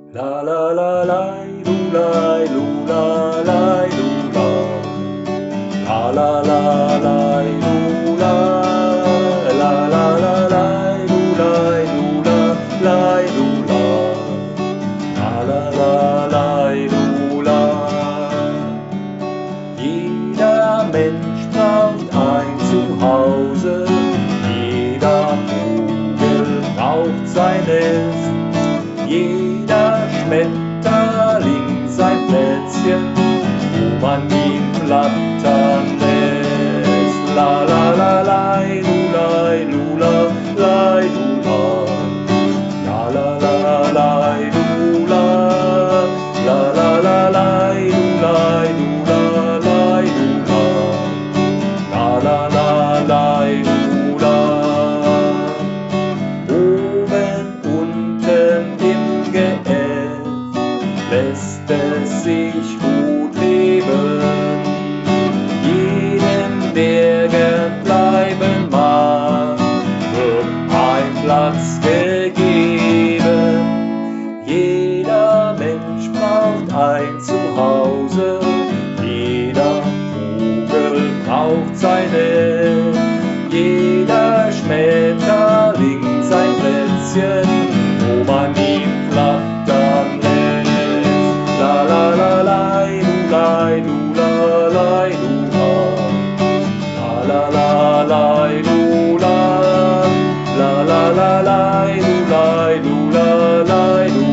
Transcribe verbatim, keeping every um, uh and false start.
La la la la, lu la, lu la la, lu la. La la la la, lu la. La la la la, lu la, lu la, la, lu la. La la la la, lu la. Jeder Mensch braucht ein Zuhause, jeder Vogel braucht sein Nest. Jeder Schmetterling sein Plätzchen, wo man ihn flattern lässt. La la la la, lu la, lu la, la, lu la. La la la la, lu la. La la la la, lu la, lu la, la, lu la. La la la la, lu la. Oben, unten im Geäst lässt es sich gut leben. Jedem, der gern bleiben mag, wird ein Platz gegeben. Jeder Mensch braucht ein Zuhause, jeder Vogel braucht sein Nest, jeder Schmetterling sein Plätzchen, wo man ihn flattern lässt. La la la la, lu la, lu la, la, lu la. La la la la, lu la. La la la la, lu la, lu la, la, lu